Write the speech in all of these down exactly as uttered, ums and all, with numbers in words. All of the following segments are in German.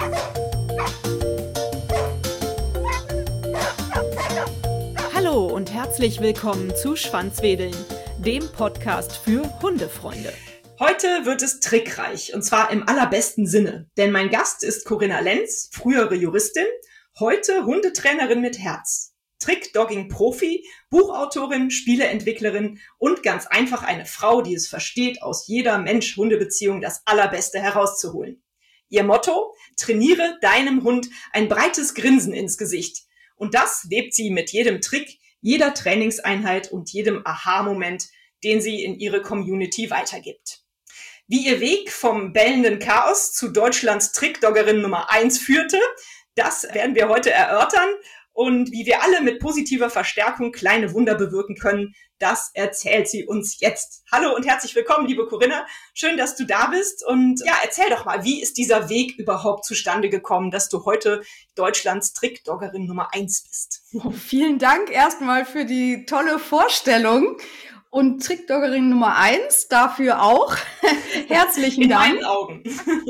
Hallo und herzlich willkommen zu Schwanzwedeln, dem Podcast für Hundefreunde. Heute wird es trickreich, und zwar im allerbesten Sinne, denn mein Gast ist Corinna Lenz, frühere Juristin, heute Hundetrainerin mit Herz, Trick-Dogging-Profi, Buchautorin, Spieleentwicklerin und ganz einfach eine Frau, die es versteht, aus jeder Mensch-Hunde-Beziehung das Allerbeste herauszuholen. Ihr Motto: Trainiere deinem Hund ein breites Grinsen ins Gesicht. Und das lebt sie mit jedem Trick, jeder Trainingseinheit und jedem Aha-Moment, den sie in ihre Community weitergibt. Wie ihr Weg vom bellenden Chaos zu Deutschlands Trickdoggerin Nummer eins führte, das werden wir heute erörtern. Und wie wir alle mit positiver Verstärkung kleine Wunder bewirken können, das erzählt sie uns jetzt. Hallo und herzlich willkommen, liebe Corinna. Schön, dass du da bist. Und ja, erzähl doch mal, wie ist dieser Weg überhaupt zustande gekommen, dass du heute Deutschlands Trickdoggerin Nummer eins bist? Oh, vielen Dank erstmal für die tolle Vorstellung. Und Trickdoggerin Nummer eins dafür auch. Herzlichen In Dank. In meinen Augen.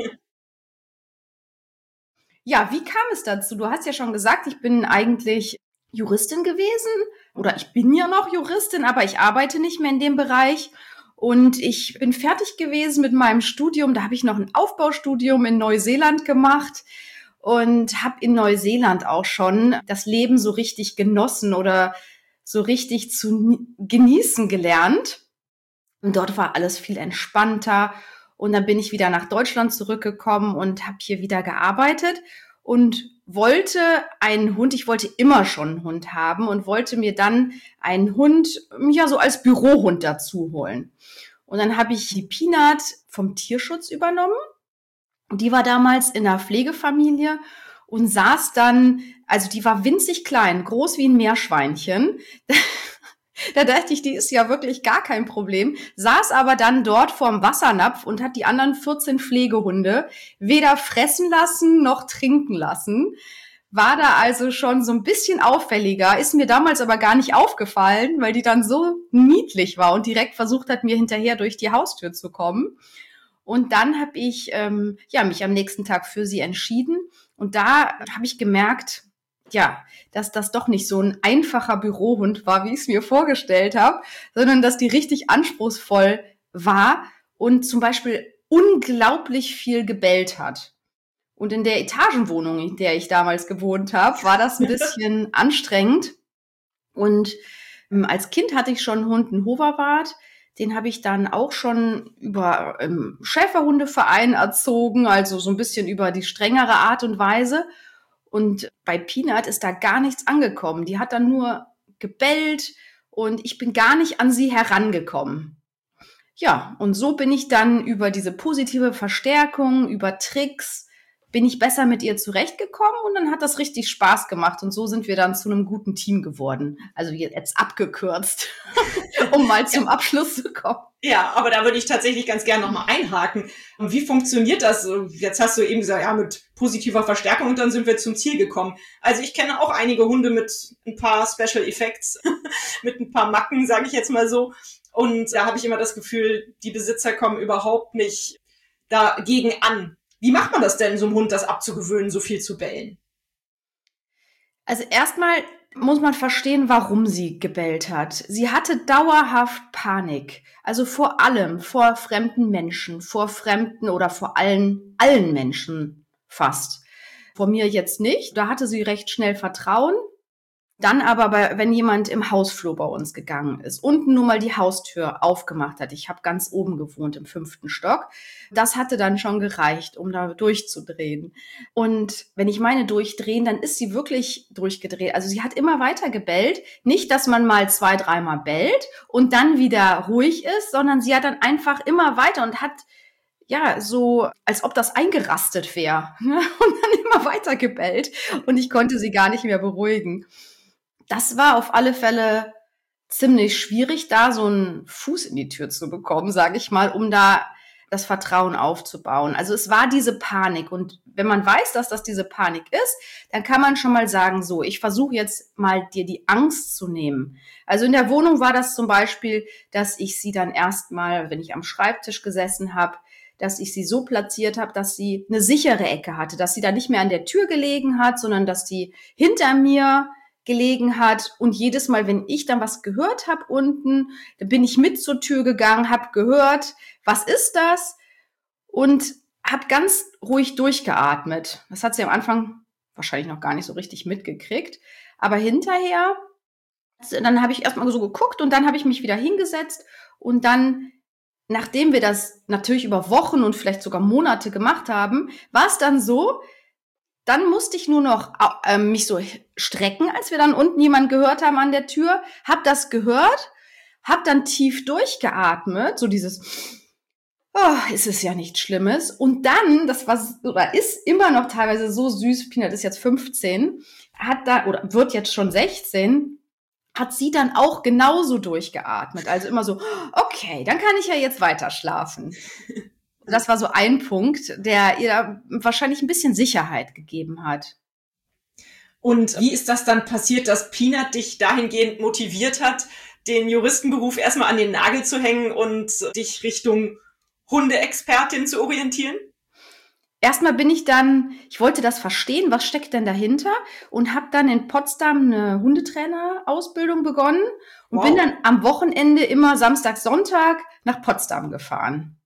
Ja, wie kam es dazu? Du hast ja schon gesagt, ich bin eigentlich Juristin gewesen oder ich bin ja noch Juristin, aber ich arbeite nicht mehr in dem Bereich. Und ich bin fertig gewesen mit meinem Studium. Da habe ich noch ein Aufbaustudium in Neuseeland gemacht und habe in Neuseeland auch schon das Leben so richtig genossen oder so richtig zu genießen gelernt. Und dort war alles viel entspannter. Und dann bin ich wieder nach Deutschland zurückgekommen und habe hier wieder gearbeitet und wollte einen Hund, ich wollte immer schon einen Hund haben und wollte mir dann einen Hund, ja, so als Bürohund dazu holen. Und dann habe ich die Peanut vom Tierschutz übernommen. Und die war damals in einer Pflegefamilie und saß dann, also die war winzig klein, groß wie ein Meerschweinchen. Da dachte ich, die ist ja wirklich gar kein Problem, saß aber dann dort vorm Wassernapf und hat die anderen vierzehn Pflegehunde weder fressen lassen noch trinken lassen. War da also schon so ein bisschen auffälliger, ist mir damals aber gar nicht aufgefallen, weil die dann so niedlich war und direkt versucht hat, mir hinterher durch die Haustür zu kommen. Und dann habe ich ähm, ja mich am nächsten Tag für sie entschieden und da habe ich gemerkt, ja, dass das doch nicht so ein einfacher Bürohund war, wie ich es mir vorgestellt habe, sondern dass die richtig anspruchsvoll war und zum Beispiel unglaublich viel gebellt hat. Und in der Etagenwohnung, in der ich damals gewohnt habe, war das ein bisschen anstrengend. Und ähm, als Kind hatte ich schon einen Hund, einen Hoverwart. Den habe ich dann auch schon über ähm, Schäferhundeverein erzogen, also so ein bisschen über die strengere Art und Weise. Und bei Peanut ist da gar nichts angekommen. Die hat dann nur gebellt und ich bin gar nicht an sie herangekommen. Ja, und so bin ich dann über diese positive Verstärkung, über Tricks, bin ich besser mit ihr zurechtgekommen und dann hat das richtig Spaß gemacht. Und so sind wir dann zu einem guten Team geworden. Also jetzt abgekürzt, um mal zum Abschluss zu kommen. Ja, aber da würde ich tatsächlich ganz gerne nochmal einhaken. Und wie funktioniert das? Jetzt hast du eben gesagt, ja, mit positiver Verstärkung und dann sind wir zum Ziel gekommen. Also ich kenne auch einige Hunde mit ein paar Special Effects, mit ein paar Macken, sage ich jetzt mal so. Und da habe ich immer das Gefühl, die Besitzer kommen überhaupt nicht dagegen an. Wie macht man das denn, so einem Hund das abzugewöhnen, so viel zu bellen? Also erstmal muss man verstehen, warum sie gebellt hat. Sie hatte dauerhaft Panik. Also vor allem vor fremden Menschen, vor fremden oder vor allen, allen Menschen fast. Vor mir jetzt nicht. Da hatte sie recht schnell Vertrauen. Dann aber, bei, wenn jemand im Hausflur bei uns gegangen ist, unten nur mal die Haustür aufgemacht hat, ich habe ganz oben gewohnt im fünften Stock, das hatte dann schon gereicht, um da durchzudrehen. Und wenn ich meine durchdrehen, dann ist sie wirklich durchgedreht. Also sie hat immer weiter gebellt. Nicht, dass man mal zwei, dreimal bellt und dann wieder ruhig ist, sondern sie hat dann einfach immer weiter und hat ja, so, als ob das eingerastet wäre. Und dann immer weiter gebellt. Und ich konnte sie gar nicht mehr beruhigen. Das war auf alle Fälle ziemlich schwierig, da so einen Fuß in die Tür zu bekommen, sage ich mal, um da das Vertrauen aufzubauen. Also es war diese Panik. Und wenn man weiß, dass das diese Panik ist, dann kann man schon mal sagen, so, ich versuche jetzt mal dir die Angst zu nehmen. Also in der Wohnung war das zum Beispiel, dass ich sie dann erstmal, wenn ich am Schreibtisch gesessen habe, dass ich sie so platziert habe, dass sie eine sichere Ecke hatte, dass sie da nicht mehr an der Tür gelegen hat, sondern dass die hinter mir gelegen hat. Und jedes Mal, wenn ich dann was gehört habe unten, dann bin ich mit zur Tür gegangen, habe gehört, was ist das? Und habe ganz ruhig durchgeatmet. Das hat sie am Anfang wahrscheinlich noch gar nicht so richtig mitgekriegt. Aber hinterher, dann habe ich erstmal so geguckt und dann habe ich mich wieder hingesetzt und dann, nachdem wir das natürlich über Wochen und vielleicht sogar Monate gemacht haben, war es dann so, dann musste ich nur noch äh, mich so strecken, als wir dann unten jemanden gehört haben an der Tür, hab das gehört, hab dann tief durchgeatmet, so dieses, oh, ist es ja nichts Schlimmes. Und dann, das war oder ist immer noch teilweise so süß, Peanut ist jetzt fünfzehn, hat da oder wird jetzt schon sechzehn, hat sie dann auch genauso durchgeatmet. Also immer so, okay, dann kann ich ja jetzt weiter schlafen. Das war so ein Punkt, der ihr wahrscheinlich ein bisschen Sicherheit gegeben hat. Und wie ist das dann passiert, dass Peanut dich dahingehend motiviert hat, den Juristenberuf erstmal an den Nagel zu hängen und dich Richtung Hundeexpertin zu orientieren? Erstmal bin ich dann, ich wollte das verstehen, was steckt denn dahinter, und habe dann in Potsdam eine Hundetrainerausbildung begonnen und wow. bin dann am Wochenende immer Samstag, Sonntag nach Potsdam gefahren.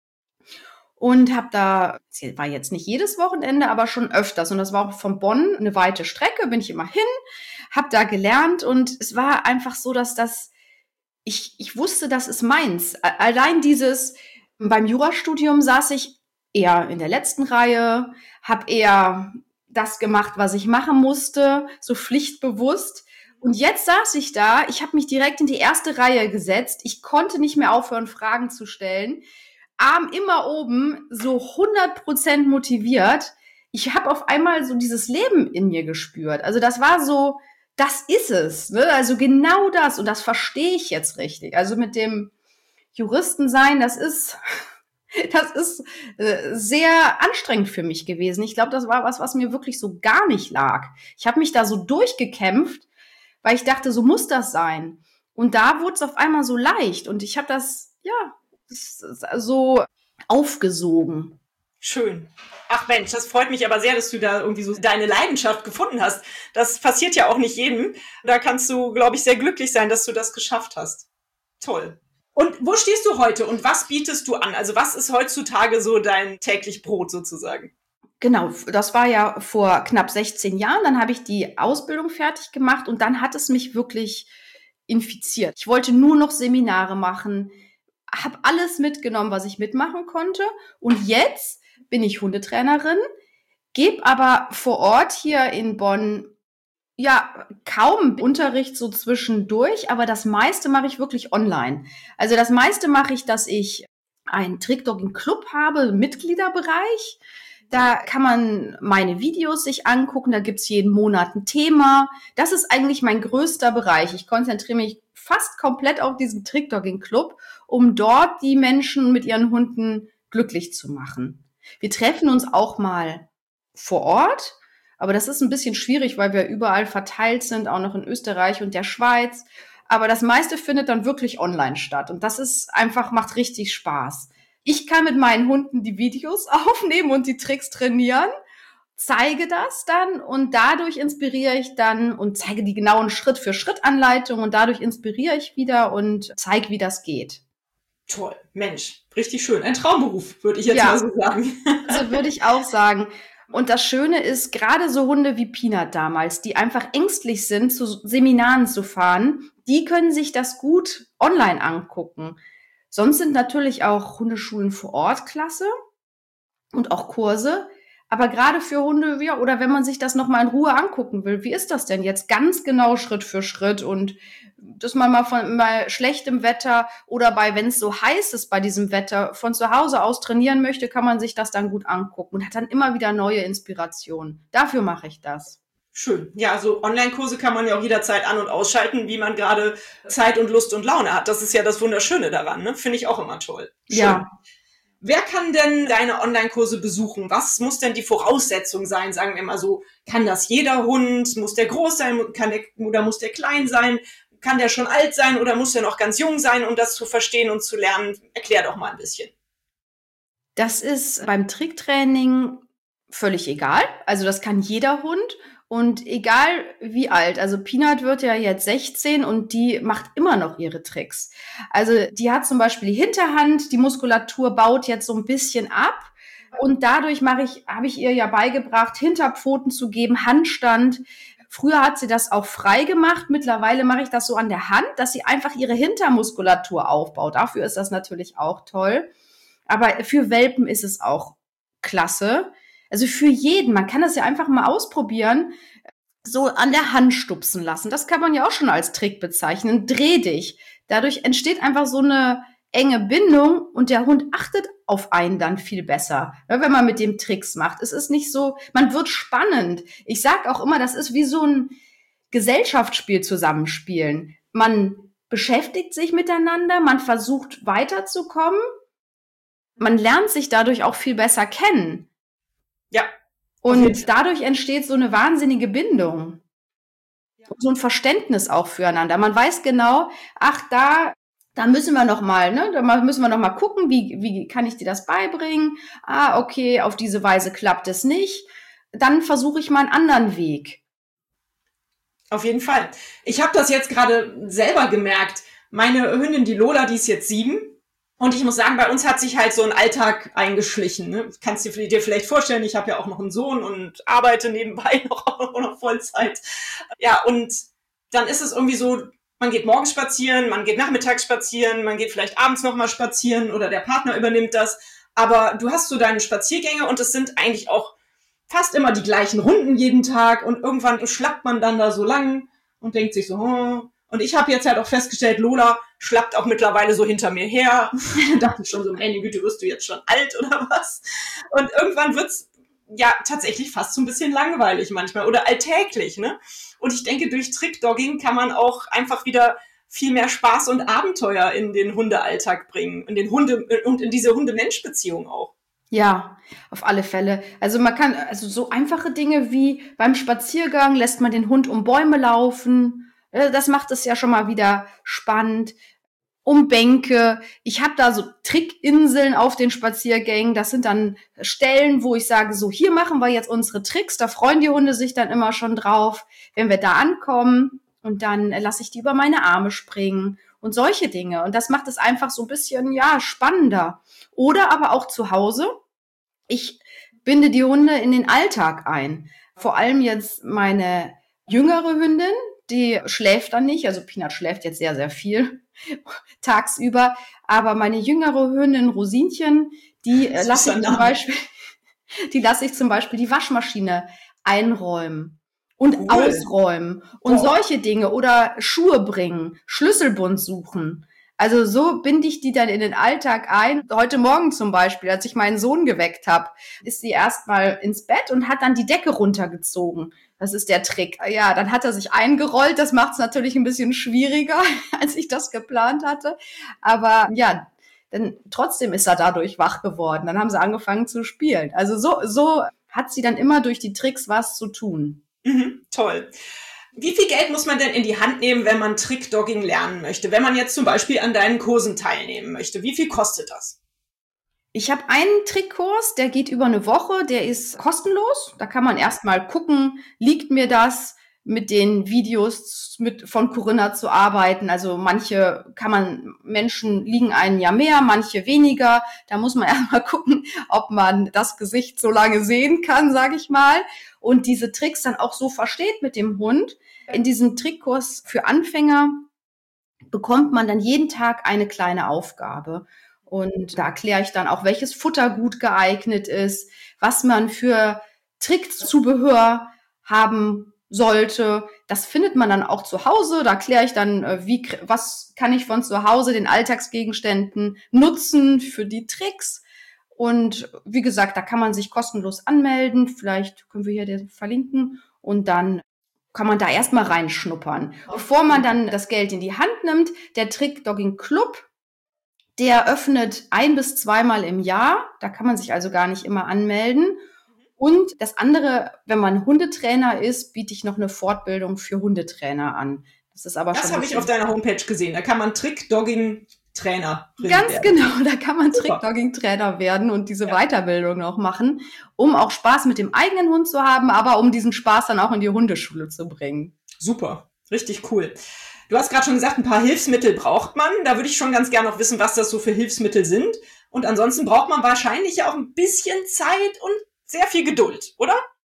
Und habe da, war jetzt nicht jedes Wochenende, aber schon öfters. Und das war auch von Bonn eine weite Strecke, bin ich immer hin, habe da gelernt. Und es war einfach so, dass das, ich, ich wusste, das ist meins. Allein dieses, beim Jurastudium saß ich eher in der letzten Reihe, habe eher das gemacht, was ich machen musste, so pflichtbewusst. Und jetzt saß ich da, ich habe mich direkt in die erste Reihe gesetzt. Ich konnte nicht mehr aufhören, Fragen zu stellen. Arm immer oben, so hundert Prozent motiviert. Ich habe auf einmal so dieses Leben in mir gespürt. Also das war so, das ist es. Ne? Also genau das. Und das verstehe ich jetzt richtig. Also mit dem Juristensein, das ist... Das ist äh, sehr anstrengend für mich gewesen. Ich glaube, das war was, was mir wirklich so gar nicht lag. Ich habe mich da so durchgekämpft, weil ich dachte, so muss das sein. Und da wurde es auf einmal so leicht. Und ich habe das, ja, so aufgesogen. Schön. Ach Mensch, das freut mich aber sehr, dass du da irgendwie so deine Leidenschaft gefunden hast. Das passiert ja auch nicht jedem. Da kannst du, glaube ich, sehr glücklich sein, dass du das geschafft hast. Toll. Und wo stehst du heute und was bietest du an? Also was ist heutzutage so dein täglich Brot sozusagen? Genau, das war ja vor knapp sechzehn Jahren. Dann habe ich die Ausbildung fertig gemacht und dann hat es mich wirklich infiziert. Ich wollte nur noch Seminare machen, habe alles mitgenommen, was ich mitmachen konnte. Und jetzt bin ich Hundetrainerin, gebe aber vor Ort hier in Bonn ja, kaum Unterricht so zwischendurch, aber das meiste mache ich wirklich online. Also das meiste mache ich, dass ich einen Trickdogging-Club habe, Mitgliederbereich. Da kann man meine Videos sich angucken, da gibt's jeden Monat ein Thema. Das ist eigentlich mein größter Bereich. Ich konzentriere mich fast komplett auf diesen Trickdogging-Club, um dort die Menschen mit ihren Hunden glücklich zu machen. Wir treffen uns auch mal vor Ort, aber das ist ein bisschen schwierig, weil wir überall verteilt sind, auch noch in Österreich und der Schweiz. Aber das meiste findet dann wirklich online statt. Und das ist einfach, macht richtig Spaß. Ich kann mit meinen Hunden die Videos aufnehmen und die Tricks trainieren, zeige das dann und dadurch inspiriere ich dann und zeige die genauen Schritt-für-Schritt-Anleitungen und dadurch inspiriere ich wieder und zeige, wie das geht. Toll, Mensch, richtig schön. Ein Traumberuf, würde ich jetzt ja, mal so sagen. So würde ich auch sagen. Und das Schöne ist, gerade so Hunde wie Peanut damals, die einfach ängstlich sind, zu Seminaren zu fahren, die können sich das gut online angucken. Sonst sind natürlich auch Hundeschulen vor Ort klasse und auch Kurse. Aber gerade für Hunde, ja, oder wenn man sich das nochmal in Ruhe angucken will, wie ist das denn jetzt ganz genau Schritt für Schritt und dass man mal von mal schlechtem Wetter oder bei, wenn es so heiß ist bei diesem Wetter, von zu Hause aus trainieren möchte, kann man sich das dann gut angucken und hat dann immer wieder neue Inspirationen. Dafür mache ich das. Schön. Ja, so Online-Kurse kann man ja auch jederzeit an- und ausschalten, wie man gerade Zeit und Lust und Laune hat. Das ist ja das Wunderschöne daran, ne? Finde ich auch immer toll. Schön. Ja. Wer kann denn deine Online-Kurse besuchen? Was muss denn die Voraussetzung sein? Sagen wir mal so, kann das jeder Hund? Muss der groß sein? Kann der, oder muss der klein sein? Kann der schon alt sein oder muss der noch ganz jung sein, um das zu verstehen und zu lernen? Erklär doch mal ein bisschen. Das ist beim Tricktraining völlig egal. Also das kann jeder Hund und egal wie alt. Also Peanut wird ja jetzt sechzehn und die macht immer noch ihre Tricks. Also die hat zum Beispiel die Hinterhand, die Muskulatur baut jetzt so ein bisschen ab und dadurch mache ich, habe ich ihr ja beigebracht, Hinterpfoten zu geben, Handstand. Früher hat sie das auch frei gemacht. Mittlerweile mache ich das so an der Hand, dass sie einfach ihre Hintermuskulatur aufbaut. Dafür ist das natürlich auch toll. Aber für Welpen ist es auch klasse. Also für jeden. Man kann das ja einfach mal ausprobieren. So an der Hand stupsen lassen. Das kann man ja auch schon als Trick bezeichnen. Dreh dich. Dadurch entsteht einfach so eine enge Bindung und der Hund achtet auf einen dann viel besser, wenn man mit dem Tricks macht. Es ist nicht so, man wird spannend. Ich sage auch immer, das ist wie so ein Gesellschaftsspiel zusammenspielen. Man beschäftigt sich miteinander, man versucht weiterzukommen, man lernt sich dadurch auch viel besser kennen. Ja. Und dadurch entsteht so eine wahnsinnige Bindung. So ein Verständnis auch füreinander. Man weiß genau, ach, da Da müssen wir noch mal, ne, da müssen wir noch mal gucken, wie wie kann ich dir das beibringen? Ah, okay, auf diese Weise klappt es nicht. Dann versuche ich mal einen anderen Weg. Auf jeden Fall. Ich habe das jetzt gerade selber gemerkt. Meine Hündin, die Lola, die ist jetzt sieben. Und ich muss sagen, bei uns hat sich halt so ein Alltag eingeschlichen. Ne? Kannst du dir vielleicht vorstellen, ich habe ja auch noch einen Sohn und arbeite nebenbei noch, auch noch Vollzeit. Ja, und dann ist es irgendwie so, man geht morgens spazieren, man geht nachmittags spazieren, man geht vielleicht abends nochmal spazieren oder der Partner übernimmt das. Aber du hast so deine Spaziergänge und es sind eigentlich auch fast immer die gleichen Runden jeden Tag. Und irgendwann schlappt man dann da so lang und denkt sich so, oh. Und ich habe jetzt halt auch festgestellt, Lola schlappt auch mittlerweile so hinter mir her. Da dachte ich schon so, meine Güte, wirst du jetzt schon alt oder was? Und irgendwann wird's ja tatsächlich fast so ein bisschen langweilig manchmal oder alltäglich, ne? Und ich denke, durch Trickdogging kann man auch einfach wieder viel mehr Spaß und Abenteuer in den Hundealltag bringen, in den Hunde und in diese Hunde-Mensch-Beziehung auch. Ja, auf alle Fälle. Also man kann, also so einfache Dinge wie beim Spaziergang lässt man den Hund um Bäume laufen. Das macht es ja schon mal wieder spannend. Um Bänke. Ich habe da so Trickinseln auf den Spaziergängen. Das sind dann Stellen, wo ich sage, so hier machen wir jetzt unsere Tricks. Da freuen die Hunde sich dann immer schon drauf, wenn wir da ankommen. Und dann lasse ich die über meine Arme springen und solche Dinge. Und das macht es einfach so ein bisschen, ja, spannender. Oder aber auch zu Hause. Ich binde die Hunde in den Alltag ein. Vor allem jetzt meine jüngere Hündin, die schläft dann nicht. Also Peanut schläft jetzt sehr, sehr viel tagsüber. Aber meine jüngere Hündin Rosinchen, die äh, lasse ich zum Beispiel, die lasse ich zum Beispiel die Waschmaschine einräumen und cool. ausräumen und oh. solche Dinge oder Schuhe bringen, Schlüsselbund suchen. Also so binde ich die dann in den Alltag ein. Heute Morgen zum Beispiel, als ich meinen Sohn geweckt habe, ist sie erst mal ins Bett und hat dann die Decke runtergezogen. Das ist der Trick. Ja, dann hat er sich eingerollt. Das macht es natürlich ein bisschen schwieriger, als ich das geplant hatte. Aber ja, dann trotzdem ist er dadurch wach geworden. Dann haben sie angefangen zu spielen. Also so, so hat sie dann immer durch die Tricks was zu tun. Mhm, toll. Wie viel Geld muss man denn in die Hand nehmen, wenn man Trickdogging lernen möchte? Wenn man jetzt zum Beispiel an deinen Kursen teilnehmen möchte, wie viel kostet das? Ich habe einen Trickkurs, der geht über eine Woche, der ist kostenlos. Da kann man erstmal gucken, liegt mir das, mit den Videos mit von Corinna zu arbeiten. Also manche kann man, Menschen liegen einen ja mehr, manche weniger. Da muss man erstmal gucken, ob man das Gesicht so lange sehen kann, sage ich mal. Und diese Tricks dann auch so versteht mit dem Hund. In diesem Trickkurs für Anfänger bekommt man dann jeden Tag eine kleine Aufgabe. Und da erkläre ich dann auch, welches Futter gut geeignet ist, was man für Trickzubehör haben sollte. Das findet man dann auch zu Hause. Da erkläre ich dann, wie, was kann ich von zu Hause den Alltagsgegenständen nutzen für die Tricks. Und wie gesagt, da kann man sich kostenlos anmelden. Vielleicht können wir hier den verlinken. Und dann kann man da erstmal reinschnuppern. Bevor man dann das Geld in die Hand nimmt, der Trickdogging Club, der öffnet ein- bis zweimal im Jahr. Da kann man sich also gar nicht immer anmelden. Und das andere, wenn man Hundetrainer ist, biete ich noch eine Fortbildung für Hundetrainer an. Das ist aber das schon. Das habe ich auf deiner Homepage gesehen. Da kann man Trickdogging Trick-Dogging-Trainer. Ganz werden. Genau, da kann man Trick-Dogging-Trainer werden und diese ja. Weiterbildung noch machen, um auch Spaß mit dem eigenen Hund zu haben, aber um diesen Spaß dann auch in die Hundeschule zu bringen. Super, richtig cool. Du hast gerade schon gesagt, ein paar Hilfsmittel braucht man. Da würde ich schon ganz gerne noch wissen, was das so für Hilfsmittel sind. Und ansonsten braucht man wahrscheinlich auch ein bisschen Zeit und sehr viel Geduld, oder?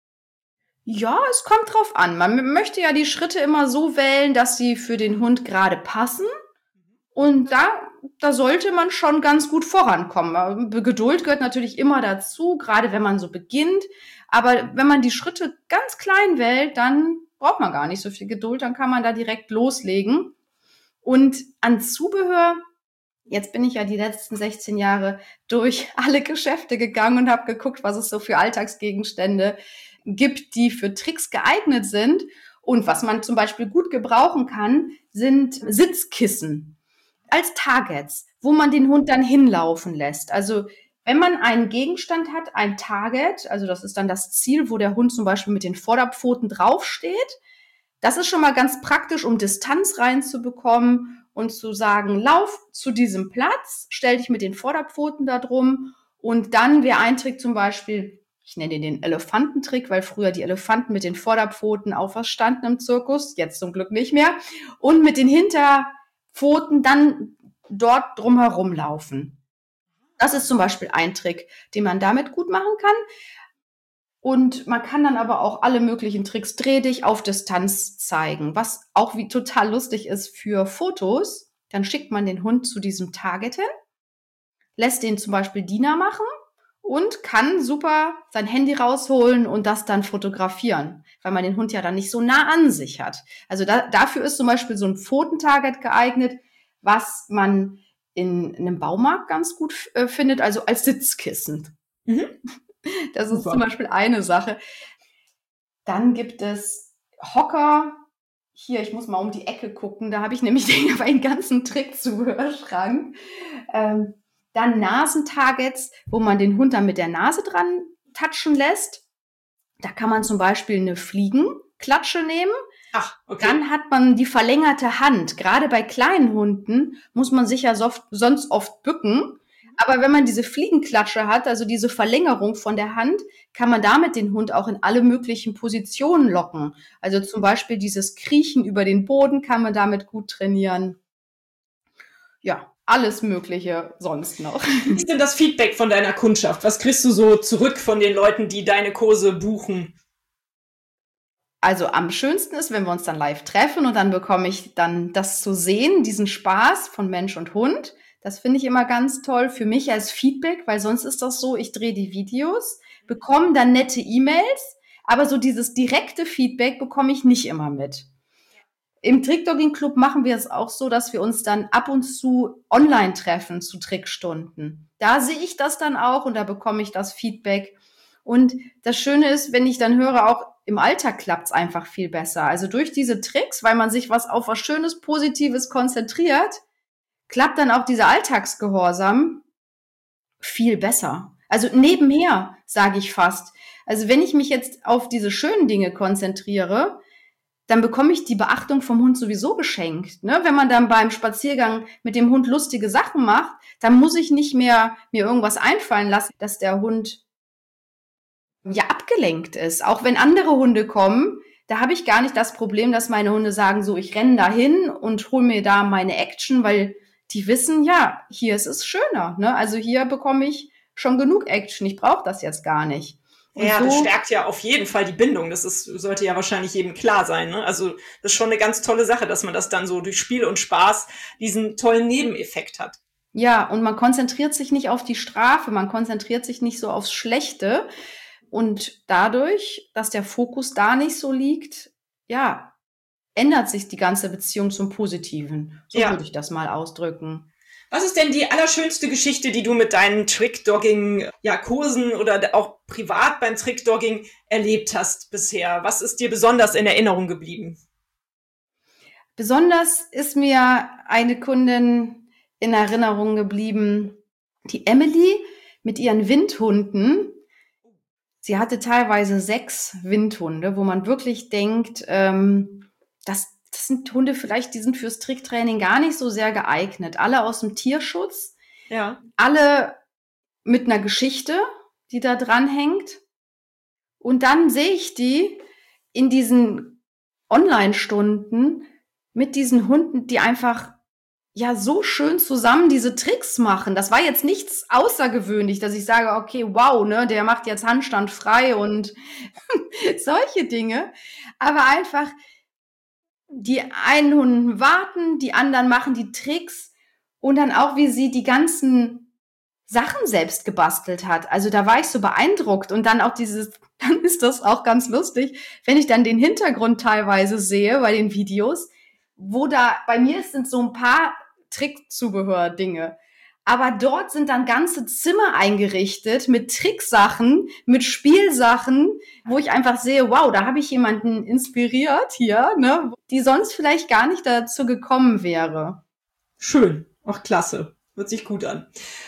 Ja, es kommt drauf an. Man möchte ja die Schritte immer so wählen, dass sie für den Hund gerade passen. Und da, da sollte man schon ganz gut vorankommen. Geduld gehört natürlich immer dazu, gerade wenn man so beginnt. Aber wenn man die Schritte ganz klein wählt, dann braucht man gar nicht so viel Geduld. Dann kann man da direkt loslegen. Und an Zubehör, jetzt bin ich ja die letzten sechzehn Jahre durch alle Geschäfte gegangen und habe geguckt, was es so für Alltagsgegenstände gibt, die für Tricks geeignet sind. Und was man zum Beispiel gut gebrauchen kann, sind Sitzkissen als Targets, wo man den Hund dann hinlaufen lässt. Also wenn man einen Gegenstand hat, ein Target, also das ist dann das Ziel, wo der Hund zum Beispiel mit den Vorderpfoten draufsteht, das ist schon mal ganz praktisch, um Distanz reinzubekommen und zu sagen, lauf zu diesem Platz, stell dich mit den Vorderpfoten da drum und dann wäre ein Trick zum Beispiel, ich nenne den Elefantentrick, weil früher die Elefanten mit den Vorderpfoten auf was standen im Zirkus, jetzt zum Glück nicht mehr, und mit den Hinterpfoten dann dort drumherum laufen. Das ist zum Beispiel ein Trick, den man damit gut machen kann. Und man kann dann aber auch alle möglichen Tricks dreh dich auf Distanz zeigen, was auch wie total lustig ist für Fotos. Dann schickt man den Hund zu diesem Target hin, lässt den zum Beispiel Diener machen und kann super sein Handy rausholen und das dann fotografieren, weil man den Hund ja dann nicht so nah an sich hat. Also da, dafür ist zum Beispiel so ein Pfotentarget geeignet, was man in, in einem Baumarkt ganz gut äh, findet, also als Sitzkissen. Mhm. Das ist Super. Zum Beispiel eine Sache. Dann gibt es Hocker. Hier, ich muss mal um die Ecke gucken. Da habe ich nämlich den, einen ganzen Trickzubehörschrank. Ähm, dann Nasentargets, wo man den Hund dann mit der Nase dran touchen lässt. Da kann man zum Beispiel eine Fliegenklatsche nehmen. Ach, okay. Dann hat man die verlängerte Hand. Gerade bei kleinen Hunden muss man sich ja so, sonst oft bücken. Aber wenn man diese Fliegenklatsche hat, also diese Verlängerung von der Hand, kann man damit den Hund auch in alle möglichen Positionen locken. Also zum Beispiel dieses Kriechen über den Boden kann man damit gut trainieren. Ja, alles Mögliche sonst noch. Wie ist denn das Feedback von deiner Kundschaft? Was kriegst du so zurück von den Leuten, die deine Kurse buchen? Also am schönsten ist, wenn wir uns dann live treffen und dann bekomme ich dann das zu sehen, diesen Spaß von Mensch und Hund. Das finde ich immer ganz toll für mich als Feedback, weil sonst ist das so, ich drehe die Videos, bekomme dann nette E-Mails, aber so dieses direkte Feedback bekomme ich nicht immer mit. Im Trick-Dogging-Club machen wir es auch so, dass wir uns dann ab und zu online treffen zu Trickstunden. Da sehe ich das dann auch und da bekomme ich das Feedback. Und das Schöne ist, wenn ich dann höre, auch im Alltag klappt es einfach viel besser. Also durch diese Tricks, weil man sich was auf was Schönes, Positives konzentriert, klappt dann auch dieser Alltagsgehorsam viel besser. Also nebenher, sage ich fast. Also wenn ich mich jetzt auf diese schönen Dinge konzentriere, dann bekomme ich die Beachtung vom Hund sowieso geschenkt. Ne? Wenn man dann beim Spaziergang mit dem Hund lustige Sachen macht, dann muss ich nicht mehr mir irgendwas einfallen lassen, dass der Hund ja abgelenkt ist. Auch wenn andere Hunde kommen, da habe ich gar nicht das Problem, dass meine Hunde sagen, so ich renne dahin und hole mir da meine Action, weil die wissen, ja, hier ist es schöner. Ne? Also hier bekomme ich schon genug Action. Ich brauche das jetzt gar nicht. Und ja, so, das stärkt ja auf jeden Fall die Bindung. Das ist, sollte ja wahrscheinlich jedem klar sein. Ne? Also das ist schon eine ganz tolle Sache, dass man das dann so durch Spiel und Spaß diesen tollen Nebeneffekt hat. Ja, und man konzentriert sich nicht auf die Strafe, man konzentriert sich nicht so aufs Schlechte. Und dadurch, dass der Fokus da nicht so liegt, ja, ändert sich die ganze Beziehung zum Positiven. So ja. würde ich das mal ausdrücken. Was ist denn die allerschönste Geschichte, die du mit deinen Trick-Dogging-Kursen ja, oder auch privat beim Trick-Dogging erlebt hast bisher? Was ist dir besonders in Erinnerung geblieben? Besonders ist mir eine Kundin in Erinnerung geblieben, die Emily mit ihren Windhunden. Sie hatte teilweise sechs Windhunde, wo man wirklich denkt, ähm, das, das sind Hunde vielleicht, die sind fürs Tricktraining gar nicht so sehr geeignet. Alle aus dem Tierschutz, Ja. alle mit einer Geschichte, die da dran hängt. Und dann sehe ich die in diesen Online-Stunden mit diesen Hunden, die einfach ja so schön zusammen diese Tricks machen. Das war jetzt nichts außergewöhnlich, dass ich sage, okay, wow, ne, der macht jetzt Handstand frei und solche Dinge. Aber einfach, die einen Hunden warten, die anderen machen die Tricks und dann auch, wie sie die ganzen Sachen selbst gebastelt hat. Also da war ich so beeindruckt und dann auch dieses, dann ist das auch ganz lustig, wenn ich dann den Hintergrund teilweise sehe bei den Videos, wo da, bei mir sind so ein paar Trickzubehör-Dinge. Aber dort sind dann ganze Zimmer eingerichtet mit Tricksachen, mit Spielsachen, wo ich einfach sehe, wow, da habe ich jemanden inspiriert hier, ne, die sonst vielleicht gar nicht dazu gekommen wäre. Schön. Ach, klasse. Hört sich gut an.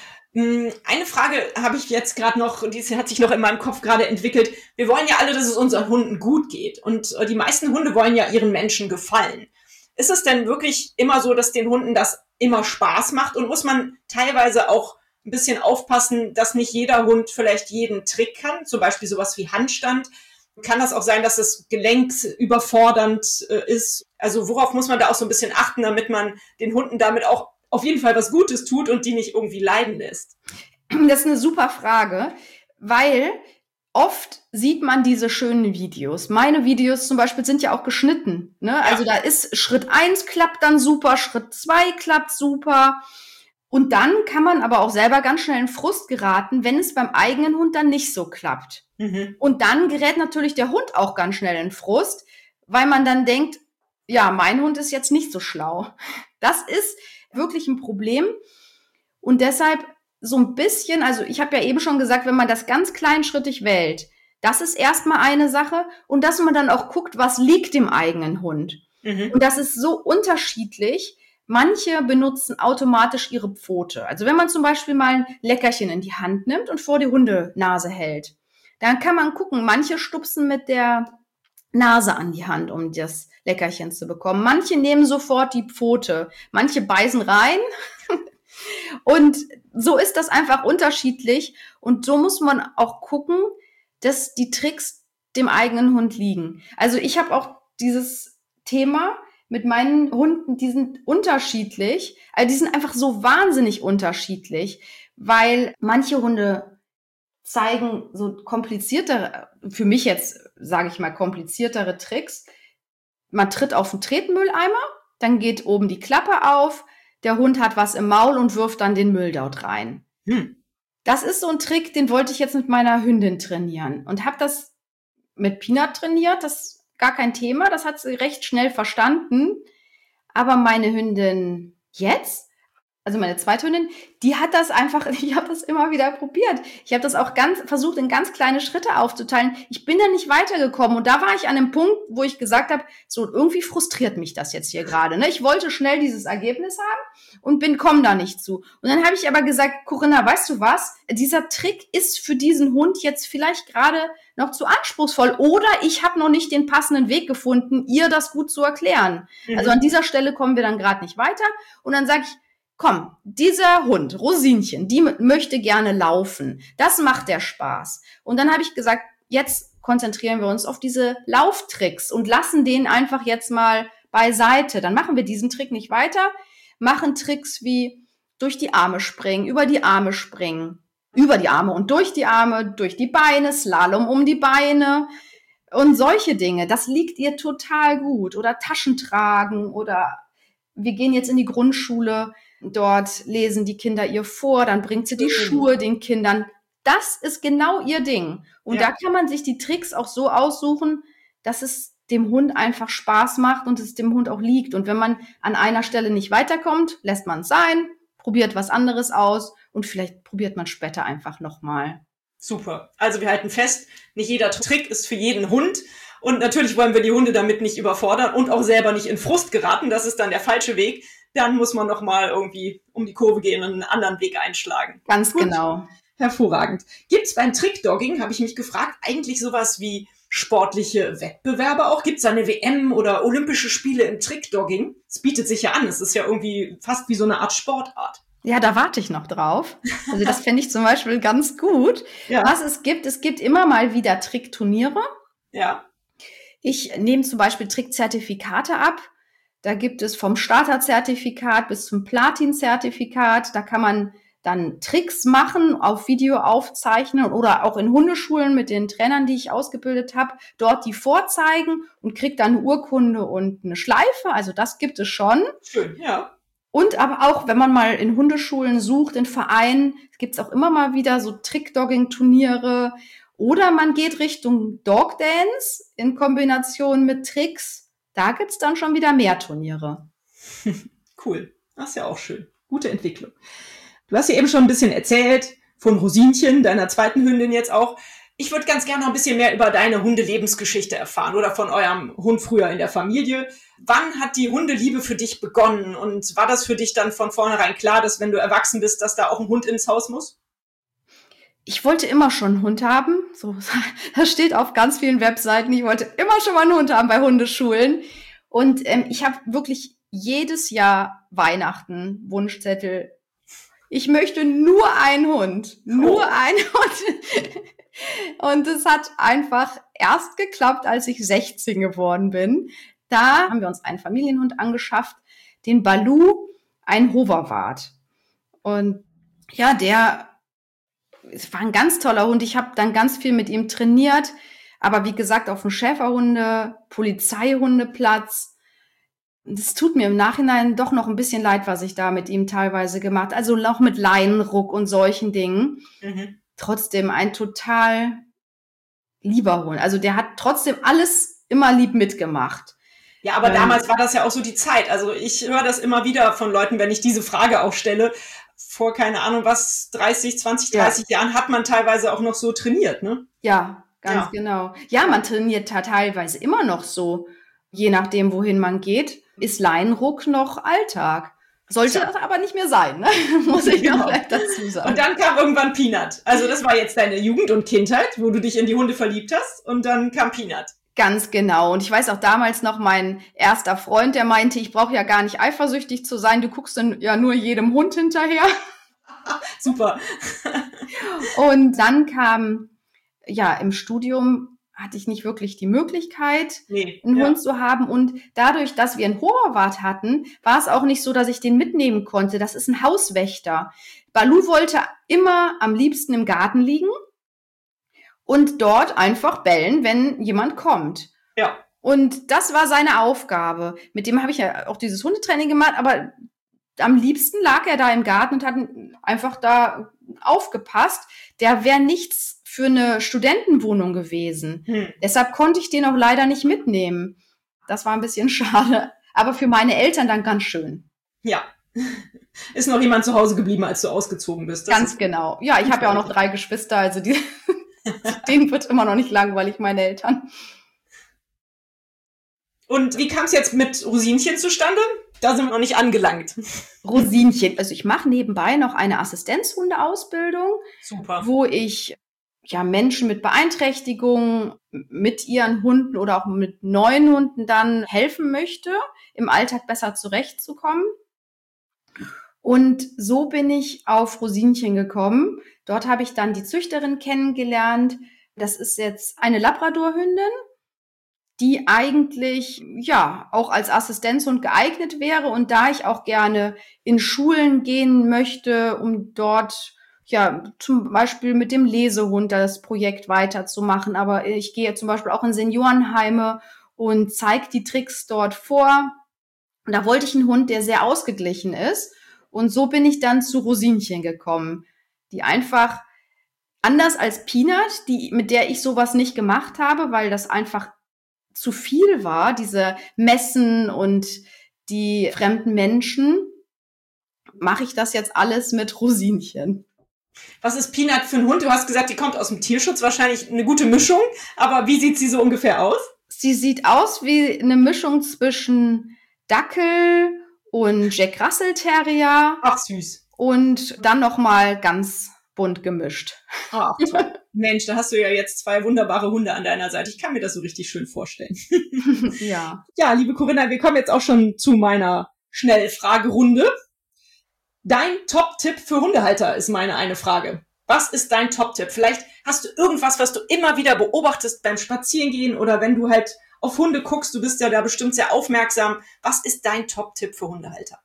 Eine Frage habe ich jetzt gerade noch, die hat sich noch in meinem Kopf gerade entwickelt. Wir wollen ja alle, dass es unseren Hunden gut geht. Und die meisten Hunde wollen ja ihren Menschen gefallen. Ist es denn wirklich immer so, dass den Hunden das immer Spaß macht? Und muss man teilweise auch ein bisschen aufpassen, dass nicht jeder Hund vielleicht jeden Trick kann? Zum Beispiel sowas wie Handstand. Kann das auch sein, dass es gelenksüberfordernd äh, ist? Also worauf muss man da auch so ein bisschen achten, damit man den Hunden damit auch auf jeden Fall was Gutes tut und die nicht irgendwie leiden lässt? Das ist eine super Frage, weil oft sieht man diese schönen Videos. Meine Videos zum Beispiel sind ja auch geschnitten, ne? Ja. Also da ist Schritt eins klappt dann super, Schritt zwei klappt super. Und dann kann man aber auch selber ganz schnell in Frust geraten, wenn es beim eigenen Hund dann nicht so klappt. Mhm. Und dann gerät natürlich der Hund auch ganz schnell in Frust, weil man dann denkt, ja, mein Hund ist jetzt nicht so schlau. Das ist wirklich ein Problem. Und deshalb so ein bisschen, also ich habe ja eben schon gesagt, wenn man das ganz kleinschrittig wählt, das ist erstmal eine Sache. Und dass man dann auch guckt, was liegt dem eigenen Hund. Mhm. Und das ist so unterschiedlich. Manche benutzen automatisch ihre Pfote. Also wenn man zum Beispiel mal ein Leckerchen in die Hand nimmt und vor die Hundenase hält, dann kann man gucken, manche stupsen mit der Nase an die Hand, um das Leckerchen zu bekommen. Manche nehmen sofort die Pfote, manche beißen rein. Und so ist das einfach unterschiedlich. Und so muss man auch gucken, dass die Tricks dem eigenen Hund liegen. Also ich habe auch dieses Thema mit meinen Hunden, die sind unterschiedlich. Also die sind einfach so wahnsinnig unterschiedlich, weil manche Hunde zeigen so kompliziertere, für mich jetzt, sage ich mal, kompliziertere Tricks. Man tritt auf den Tretmülleimer, dann geht oben die Klappe auf, der Hund hat was im Maul und wirft dann den Müll dort rein. Hm. Das ist so ein Trick, den wollte ich jetzt mit meiner Hündin trainieren und habe das mit Peanut trainiert, das ist gar kein Thema, das hat sie recht schnell verstanden. Aber meine Hündin jetzt, also meine zweite Hündin, die hat das einfach, ich habe das immer wieder probiert. Ich habe das auch ganz versucht, in ganz kleine Schritte aufzuteilen. Ich bin da nicht weitergekommen und da war ich an einem Punkt, wo ich gesagt habe, so irgendwie frustriert mich das jetzt hier gerade. Ne? Ich wollte schnell dieses Ergebnis haben und bin komme da nicht zu. Und dann habe ich aber gesagt, Corinna, weißt du was? Dieser Trick ist für diesen Hund jetzt vielleicht gerade noch zu anspruchsvoll oder ich habe noch nicht den passenden Weg gefunden, ihr das gut zu erklären. Mhm. Also an dieser Stelle kommen wir dann gerade nicht weiter und dann sage ich, komm, dieser Hund, Rosinchen, die m- möchte gerne laufen. Das macht der Spaß. Und dann habe ich gesagt, jetzt konzentrieren wir uns auf diese Lauftricks und lassen den einfach jetzt mal beiseite. Dann machen wir diesen Trick nicht weiter, machen Tricks wie durch die Arme springen, über die Arme springen, über die Arme und durch die Arme, durch die Beine, Slalom um die Beine und solche Dinge. Das liegt ihr total gut. Oder Taschen tragen oder wir gehen jetzt in die Grundschule. Dort lesen die Kinder ihr vor, dann bringt sie die mhm. Schuhe den Kindern. Das ist genau ihr Ding. Und ja. da kann man sich die Tricks auch so aussuchen, dass es dem Hund einfach Spaß macht und es dem Hund auch liegt. Und wenn man an einer Stelle nicht weiterkommt, lässt man es sein, probiert was anderes aus und vielleicht probiert man später einfach nochmal. Super. Also wir halten fest, nicht jeder Trick ist für jeden Hund. Und natürlich wollen wir die Hunde damit nicht überfordern und auch selber nicht in Frust geraten. Das ist dann der falsche Weg. Dann muss man nochmal irgendwie um die Kurve gehen und einen anderen Weg einschlagen. Ganz Gut. Genau. Hervorragend. Gibt es beim Trickdogging, habe ich mich gefragt, eigentlich sowas wie sportliche Wettbewerbe auch? Gibt es eine W M oder Olympische Spiele im Trickdogging? Es bietet sich ja an. Es ist ja irgendwie fast wie so eine Art Sportart. Ja, da warte ich noch drauf. Also das fände ich zum Beispiel ganz gut. Ja. Was es gibt, es gibt immer mal wieder Trickturniere. Ja. Ich nehme zum Beispiel Trickzertifikate ab. Da gibt es vom Starterzertifikat bis zum Platin-Zertifikat. Da kann man dann Tricks machen, auf Video aufzeichnen oder auch in Hundeschulen mit den Trainern, die ich ausgebildet habe, dort die vorzeigen und kriegt dann eine Urkunde und eine Schleife. Also das gibt es schon. Schön, ja. Und aber auch, wenn man mal in Hundeschulen sucht, in Vereinen, gibt es auch immer mal wieder so Trick-Dogging-Turniere. Oder man geht Richtung Dog Dance in Kombination mit Tricks. Da gibt's dann schon wieder mehr Turniere. Cool, das ist ja auch schön. Gute Entwicklung. Du hast ja eben schon ein bisschen erzählt von Rosinchen, deiner zweiten Hündin jetzt auch. Ich würde ganz gerne noch ein bisschen mehr über deine Hundelebensgeschichte erfahren oder von eurem Hund früher in der Familie. Wann hat die Hundeliebe für dich begonnen und war das für dich dann von vornherein klar, dass wenn du erwachsen bist, dass da auch ein Hund ins Haus muss? Ich wollte immer schon einen Hund haben. So, das steht auf ganz vielen Webseiten. Ich wollte immer schon mal einen Hund haben bei Hundeschulen. Und ähm, ich habe wirklich jedes Jahr Weihnachten Wunschzettel. Ich möchte nur einen Hund. Nur oh. einen Hund. Und es hat einfach erst geklappt, als ich sechzehn geworden bin. Da haben wir uns einen Familienhund angeschafft, den Baloo, ein Hoverwart. Und ja, der, es war ein ganz toller Hund. Ich habe dann ganz viel mit ihm trainiert. Aber wie gesagt, auf dem Schäferhunde, Polizeihundeplatz. Es tut mir im Nachhinein doch noch ein bisschen leid, was ich da mit ihm teilweise gemacht habe. Also auch mit Leinenruck und solchen Dingen. Mhm. Trotzdem ein total lieber Hund. Also der hat trotzdem alles immer lieb mitgemacht. Ja, aber ähm, damals war das ja auch so die Zeit. Also ich höre das immer wieder von Leuten, wenn ich diese Frage auch stelle. Vor, keine Ahnung was, dreißig, zwanzig, dreißig ja. Jahren hat man teilweise auch noch so trainiert, ne? Ja, ganz ja. genau. Ja, man trainiert teilweise immer noch so. Je nachdem, wohin man geht, ist Leinenruck noch Alltag. Sollte ja. das aber nicht mehr sein, ne? Muss ich genau. noch gleich dazu sagen. Und dann kam irgendwann Peanut. Also das war jetzt deine Jugend und Kindheit, wo du dich in die Hunde verliebt hast. Und dann kam Peanut. Ganz genau. Und ich weiß auch damals noch, mein erster Freund, der meinte, ich brauche ja gar nicht eifersüchtig zu sein. Du guckst dann ja nur jedem Hund hinterher. Super. Und dann kam, ja, im Studium hatte ich nicht wirklich die Möglichkeit, nee, einen ja. Hund zu haben. Und dadurch, dass wir einen Hoverwart hatten, war es auch nicht so, dass ich den mitnehmen konnte. Das ist ein Hauswächter. Baloo wollte immer am liebsten im Garten liegen und dort einfach bellen, wenn jemand kommt. Ja. Und das war seine Aufgabe. Mit dem habe ich ja auch dieses Hundetraining gemacht, aber am liebsten lag er da im Garten und hat einfach da aufgepasst. Der wäre nichts für eine Studentenwohnung gewesen. Hm. Deshalb konnte ich den auch leider nicht mitnehmen. Das war ein bisschen schade. Aber für meine Eltern dann ganz schön. Ja. Ist noch jemand zu Hause geblieben, als du ausgezogen bist? Das ganz genau. Ja, ich habe ja auch noch drei Geschwister, also die, denen wird immer noch nicht langweilig, meine Eltern. Und wie kam es jetzt mit Rosinchen zustande? Da sind wir noch nicht angelangt. Rosinchen. Also ich mache nebenbei noch eine Assistenzhundeausbildung. Super. Wo ich ja Menschen mit Beeinträchtigungen mit ihren Hunden oder auch mit neuen Hunden dann helfen möchte, im Alltag besser zurechtzukommen. Und so bin ich auf Rosinchen gekommen. Dort habe ich dann die Züchterin kennengelernt. Das ist jetzt eine Labradorhündin, die eigentlich ja auch als Assistenzhund geeignet wäre. Und da ich auch gerne in Schulen gehen möchte, um dort ja zum Beispiel mit dem Lesehund das Projekt weiterzumachen. Aber ich gehe zum Beispiel auch in Seniorenheime und zeige die Tricks dort vor. Und da wollte ich einen Hund, der sehr ausgeglichen ist. Und so bin ich dann zu Rosinchen gekommen, die einfach anders als Peanut, die mit der ich sowas nicht gemacht habe, weil das einfach zu viel war, diese Messen und die fremden Menschen, mache ich das jetzt alles mit Rosinchen. Was ist Peanut für ein Hund? Du hast gesagt, die kommt aus dem Tierschutz, wahrscheinlich eine gute Mischung. Aber wie sieht sie so ungefähr aus? Sie sieht aus wie eine Mischung zwischen Dackel und Jack Russell Terrier. Ach, süß. Und dann noch mal ganz bunt gemischt. Ach, toll. Mensch, da hast du ja jetzt zwei wunderbare Hunde an deiner Seite. Ich kann mir das so richtig schön vorstellen. Ja. Ja, liebe Corinna, wir kommen jetzt auch schon zu meiner Schnellfragerunde. Dein Top-Tipp für Hundehalter ist meine eine Frage. Was ist dein Top-Tipp? Vielleicht hast du irgendwas, was du immer wieder beobachtest beim Spazierengehen oder wenn du halt auf Hunde guckst, du bist ja da bestimmt sehr aufmerksam. Was ist dein Top-Tipp für Hundehalter?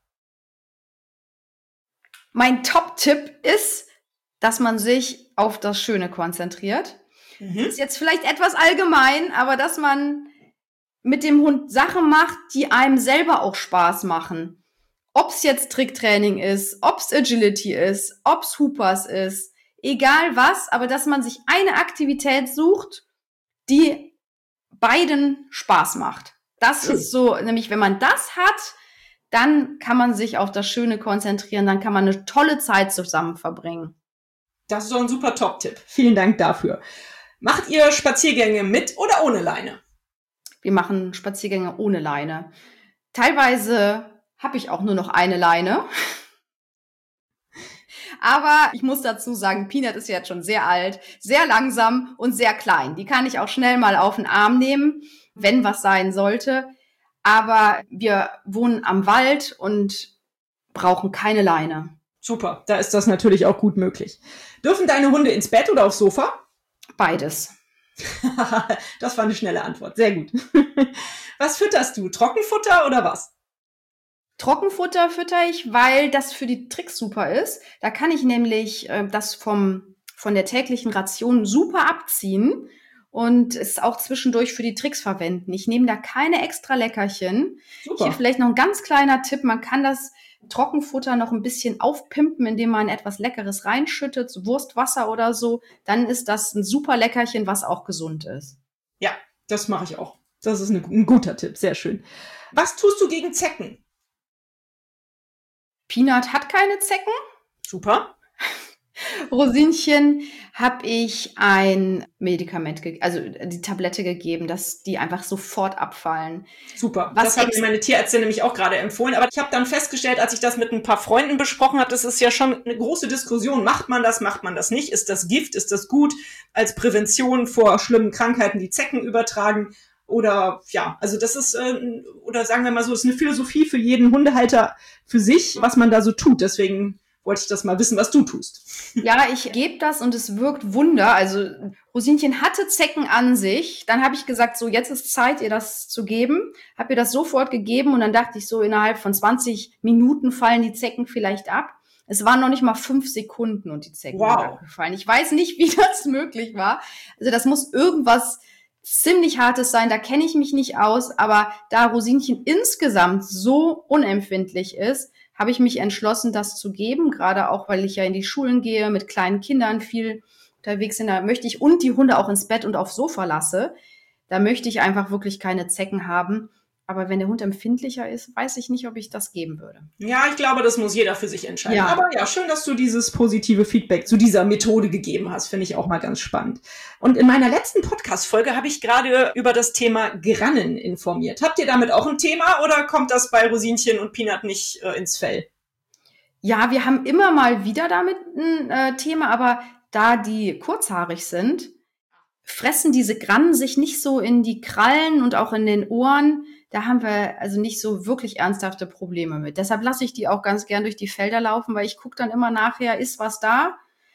Mein Top-Tipp ist, dass man sich auf das Schöne konzentriert. Mhm. Ist jetzt vielleicht etwas allgemein, aber dass man mit dem Hund Sachen macht, die einem selber auch Spaß machen. Ob's jetzt Tricktraining ist, ob's Agility ist, ob's Hoopers ist, egal was, aber dass man sich eine Aktivität sucht, die beiden Spaß macht. Das Schön. Ist so, nämlich wenn man das hat, dann kann man sich auf das Schöne konzentrieren, dann kann man eine tolle Zeit zusammen verbringen. Das ist doch ein super Top-Tipp. Vielen Dank dafür. Macht ihr Spaziergänge mit oder ohne Leine? Wir machen Spaziergänge ohne Leine. Teilweise habe ich auch nur noch eine Leine. Aber ich muss dazu sagen, Peanut ist jetzt schon sehr alt, sehr langsam und sehr klein. Die kann ich auch schnell mal auf den Arm nehmen, wenn was sein sollte. Aber wir wohnen am Wald und brauchen keine Leine. Super, da ist das natürlich auch gut möglich. Dürfen deine Hunde ins Bett oder aufs Sofa? Beides. Das war eine schnelle Antwort, sehr gut. Was fütterst du, Trockenfutter oder was? Trockenfutter fütter ich, weil das für die Tricks super ist. Da kann ich nämlich äh, das vom von der täglichen Ration super abziehen und es auch zwischendurch für die Tricks verwenden. Ich nehme da keine extra Leckerchen. Super. Hier vielleicht noch ein ganz kleiner Tipp. Man kann das Trockenfutter noch ein bisschen aufpimpen, indem man etwas Leckeres reinschüttet, so Wurstwasser oder so. Dann ist das ein super Leckerchen, was auch gesund ist. Ja, das mache ich auch. Das ist eine, ein guter Tipp, sehr schön. Was tust du gegen Zecken? Peanut hat keine Zecken. Super. Rosinchen habe ich ein Medikament, ge- also die Tablette gegeben, dass die einfach sofort abfallen. Super, was das hat mir meine Tierärztin nämlich auch gerade empfohlen. Aber ich habe dann festgestellt, als ich das mit ein paar Freunden besprochen habe, das ist ja schon eine große Diskussion. Macht man das, macht man das nicht? Ist das Gift, ist das gut als Prävention vor schlimmen Krankheiten, die Zecken übertragen? Oder ja, also das ist, äh, oder sagen wir mal so, das ist eine Philosophie für jeden Hundehalter für sich, was man da so tut. Deswegen wollte ich das mal wissen, was du tust. Ja, ich gebe das und es wirkt Wunder. Also Rosinchen hatte Zecken an sich. Dann habe ich gesagt, so jetzt ist Zeit, ihr das zu geben. Habe ihr das sofort gegeben und dann dachte ich so, innerhalb von zwanzig Minuten fallen die Zecken vielleicht ab. Es waren noch nicht mal fünf Sekunden und die Zecken wow. sind abgefallen. Ich weiß nicht, wie das möglich war. Also das muss irgendwas ziemlich Hartes sein, da kenne ich mich nicht aus. Aber da Rosinchen insgesamt so unempfindlich ist, habe ich mich entschlossen, das zu geben, gerade auch, weil ich ja in die Schulen gehe, mit kleinen Kindern viel unterwegs bin. Da möchte ich und die Hunde auch ins Bett und aufs Sofa lasse. Da möchte ich einfach wirklich keine Zecken haben. Aber wenn der Hund empfindlicher ist, weiß ich nicht, ob ich das geben würde. Ja, ich glaube, das muss jeder für sich entscheiden. Ja. Aber ja, schön, dass du dieses positive Feedback zu dieser Methode gegeben hast. Finde ich auch mal ganz spannend. Und in meiner letzten Podcast-Folge habe ich gerade über das Thema Grannen informiert. Habt ihr damit auch ein Thema oder kommt das bei Rosinchen und Peanut nicht äh, ins Fell? Ja, wir haben immer mal wieder damit ein äh, Thema, aber da die kurzhaarig sind, fressen diese Grannen sich nicht so in die Krallen und auch in den Ohren. Da haben wir also nicht so wirklich ernsthafte Probleme mit. Deshalb lasse ich die auch ganz gern durch die Felder laufen, weil ich gucke dann immer nachher, ist was da.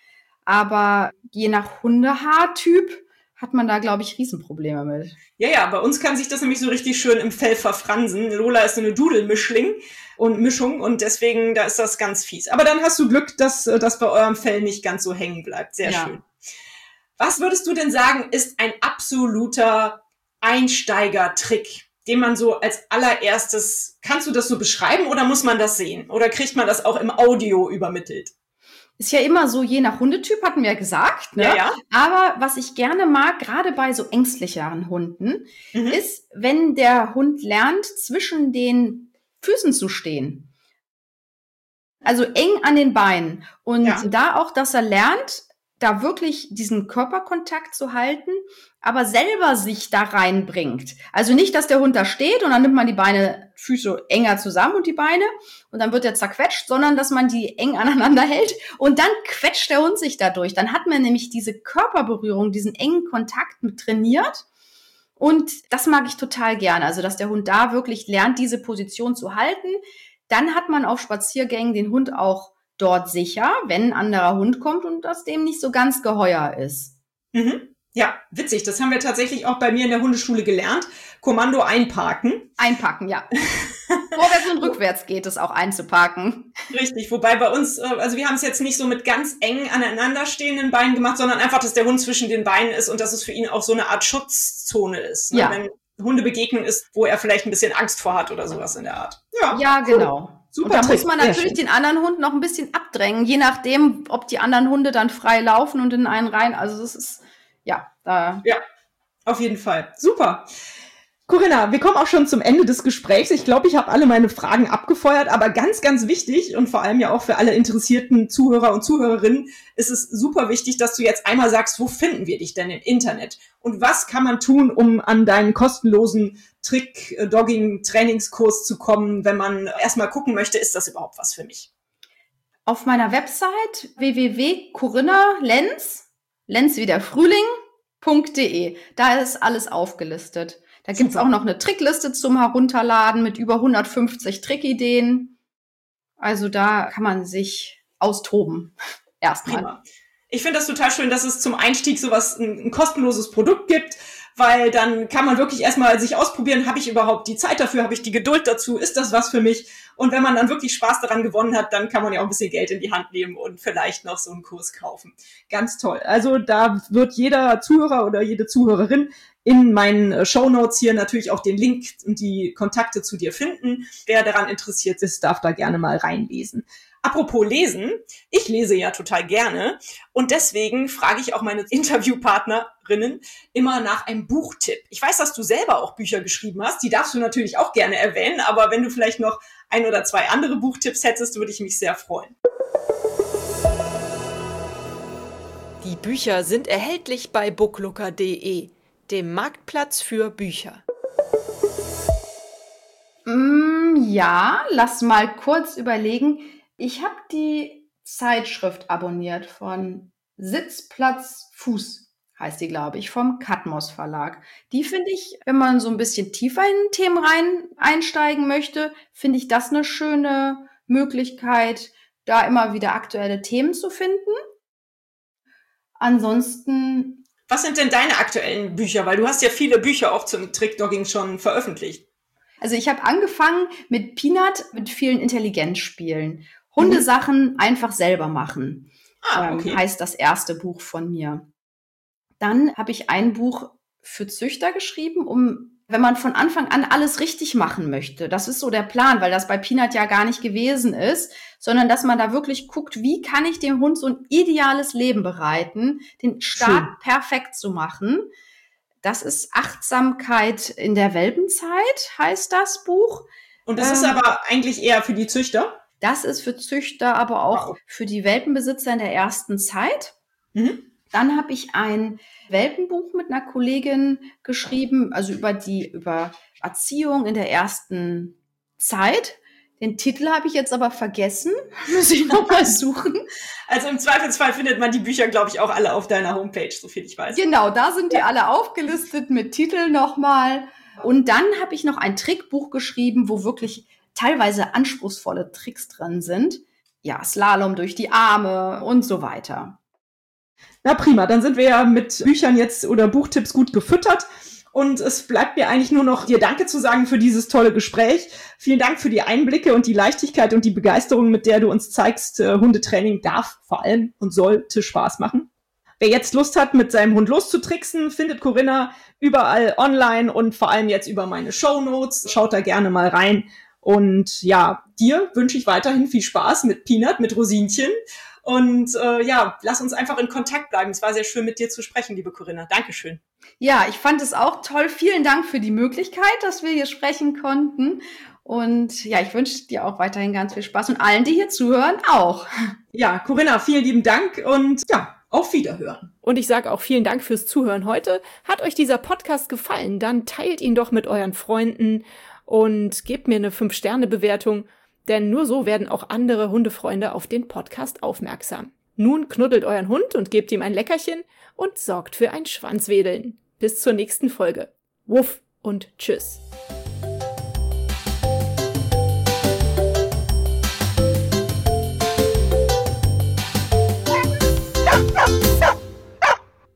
Aber je nach Hundehaartyp hat man da, glaube ich, Riesenprobleme mit. Ja, ja, bei uns kann sich das nämlich so richtig schön im Fell verfransen. Lola ist so eine Dudelmischling und Mischung und deswegen, da ist das ganz fies. Aber dann hast du Glück, dass das bei eurem Fell nicht ganz so hängen bleibt. Sehr ja. schön. Was würdest du denn sagen, ist ein absoluter Einsteiger-Trick, den man so als allererstes, kannst du das so beschreiben oder muss man das sehen? Oder kriegt man das auch im Audio übermittelt? Ist ja immer so, je nach Hundetyp, hatten wir ja gesagt. Ne? Ja, ja. Aber was ich gerne mag, gerade bei so ängstlicheren Hunden, mhm. ist, wenn der Hund lernt, zwischen den Füßen zu stehen. Also eng an den Beinen. Und ja. da auch, dass er lernt, da wirklich diesen Körperkontakt zu halten, aber selber sich da reinbringt. Also nicht, dass der Hund da steht und dann nimmt man die Beine, Füße enger zusammen und die Beine und dann wird er zerquetscht, sondern dass man die eng aneinander hält und dann quetscht der Hund sich dadurch. Dann hat man nämlich diese Körperberührung, diesen engen Kontakt mit trainiert und das mag ich total gerne. Also dass der Hund da wirklich lernt, diese Position zu halten. Dann hat man auf Spaziergängen den Hund auch dort sicher, wenn ein anderer Hund kommt und das dem nicht so ganz geheuer ist. Mhm. Ja, witzig. Das haben wir tatsächlich auch bei mir in der Hundeschule gelernt. Kommando einparken. Einparken, ja. Vorwärts und rückwärts geht es auch einzuparken. Richtig, wobei bei uns, also wir haben es jetzt nicht so mit ganz eng aneinander stehenden Beinen gemacht, sondern einfach, dass der Hund zwischen den Beinen ist und dass es für ihn auch so eine Art Schutzzone ist. Ne? Ja. Wenn Hundebegegnung ist, wo er vielleicht ein bisschen Angst vor hat oder sowas in der Art. Ja, ja genau. Super und da Trick. muss man natürlich den anderen Hund noch ein bisschen abdrängen, je nachdem, ob die anderen Hunde dann frei laufen und in einen rein. Also das ist, ja, da. Ja, auf jeden Fall. Super. Corinna, wir kommen auch schon zum Ende des Gesprächs. Ich glaube, ich habe alle meine Fragen abgefeuert, aber ganz, ganz wichtig und vor allem ja auch für alle interessierten Zuhörer und Zuhörerinnen ist es super wichtig, dass du jetzt einmal sagst, wo finden wir dich denn im Internet? Und was kann man tun, um an deinen kostenlosen Trick-Dogging-Trainingskurs zu kommen, wenn man erstmal gucken möchte, ist das überhaupt was für mich? Auf meiner Website w w w punkt corinna lenz, Lenz wie der Frühling, Punkt de. Da ist alles aufgelistet. Da gibt's auch noch eine Trickliste zum Herunterladen mit über hundertfünfzig Trickideen. Also da kann man sich austoben. Erstmal. Prima. Ich finde das total schön, dass es zum Einstieg sowas, ein, ein kostenloses Produkt gibt, weil dann kann man wirklich erstmal sich ausprobieren, habe ich überhaupt die Zeit dafür, habe ich die Geduld dazu, ist das was für mich? Und wenn man dann wirklich Spaß daran gewonnen hat, dann kann man ja auch ein bisschen Geld in die Hand nehmen und vielleicht noch so einen Kurs kaufen. Ganz toll. Also da wird jeder Zuhörer oder jede Zuhörerin in meinen Shownotes hier natürlich auch den Link und die Kontakte zu dir finden. Wer daran interessiert ist, darf da gerne mal reinlesen. Apropos lesen, ich lese ja total gerne und deswegen frage ich auch meine Interviewpartnerinnen immer nach einem Buchtipp. Ich weiß, dass du selber auch Bücher geschrieben hast, die darfst du natürlich auch gerne erwähnen, aber wenn du vielleicht noch ein oder zwei andere Buchtipps hättest, würde ich mich sehr freuen. Die Bücher sind erhältlich bei booklooker punkt de, dem Marktplatz für Bücher. Mm, ja, lass mal kurz überlegen. Ich habe die Zeitschrift abonniert von Sitzplatz Fuß, heißt die, glaube ich, vom Katmos Verlag. Die finde ich, wenn man so ein bisschen tiefer in Themen rein einsteigen möchte, finde ich das eine schöne Möglichkeit, da immer wieder aktuelle Themen zu finden. Ansonsten... Was sind denn deine aktuellen Bücher? Weil du hast ja viele Bücher auch zum Trickdogging schon veröffentlicht. Also ich habe angefangen mit Peanut, mit vielen Intelligenzspielen. Hundesachen mhm. einfach selber machen, ah, okay. ähm, heißt das erste Buch von mir. Dann habe ich ein Buch für Züchter geschrieben, um, wenn man von Anfang an alles richtig machen möchte. Das ist so der Plan, weil das bei Peanut ja gar nicht gewesen ist, sondern dass man da wirklich guckt, wie kann ich dem Hund so ein ideales Leben bereiten, den Start Schön. perfekt zu machen. Das ist Achtsamkeit in der Welpenzeit, heißt das Buch. Und das ähm, ist aber eigentlich eher für die Züchter? Das ist für Züchter, aber auch wow. für die Welpenbesitzer in der ersten Zeit. Mhm. Dann habe ich ein Welpenbuch mit einer Kollegin geschrieben, also über die über Erziehung in der ersten Zeit. Den Titel habe ich jetzt aber vergessen. Muss ich noch mal suchen. Also im Zweifelsfall findet man die Bücher, glaube ich, auch alle auf deiner Homepage, so viel ich weiß. Genau, da sind die alle aufgelistet mit Titel nochmal. Und dann habe ich noch ein Trickbuch geschrieben, wo wirklich teilweise anspruchsvolle Tricks drin sind. Ja, Slalom durch die Arme und so weiter. Na prima, dann sind wir ja mit Büchern jetzt oder Buchtipps gut gefüttert. Und es bleibt mir eigentlich nur noch dir Danke zu sagen für dieses tolle Gespräch. Vielen Dank für die Einblicke und die Leichtigkeit und die Begeisterung, mit der du uns zeigst, äh, Hundetraining darf vor allem und sollte Spaß machen. Wer jetzt Lust hat, mit seinem Hund loszutricksen, findet Corinna überall online und vor allem jetzt über meine Shownotes. Schaut da gerne mal rein. Und ja, dir wünsche ich weiterhin viel Spaß mit Peanut, mit Rosinchen. Und äh, ja, lass uns einfach in Kontakt bleiben. Es war sehr schön, mit dir zu sprechen, liebe Corinna. Dankeschön. Ja, ich fand es auch toll. Vielen Dank für die Möglichkeit, dass wir hier sprechen konnten. Und ja, ich wünsche dir auch weiterhin ganz viel Spaß und allen, die hier zuhören, auch. Ja, Corinna, vielen lieben Dank und ja, Auf Wiederhören. Und ich sage auch vielen Dank fürs Zuhören heute. Hat euch dieser Podcast gefallen, dann teilt ihn doch mit euren Freunden und gebt mir eine fünf Sterne Bewertung, denn nur so werden auch andere Hundefreunde auf den Podcast aufmerksam. Nun knuddelt euren Hund und gebt ihm ein Leckerchen und sorgt für ein Schwanzwedeln. Bis zur nächsten Folge. Wuff und tschüss.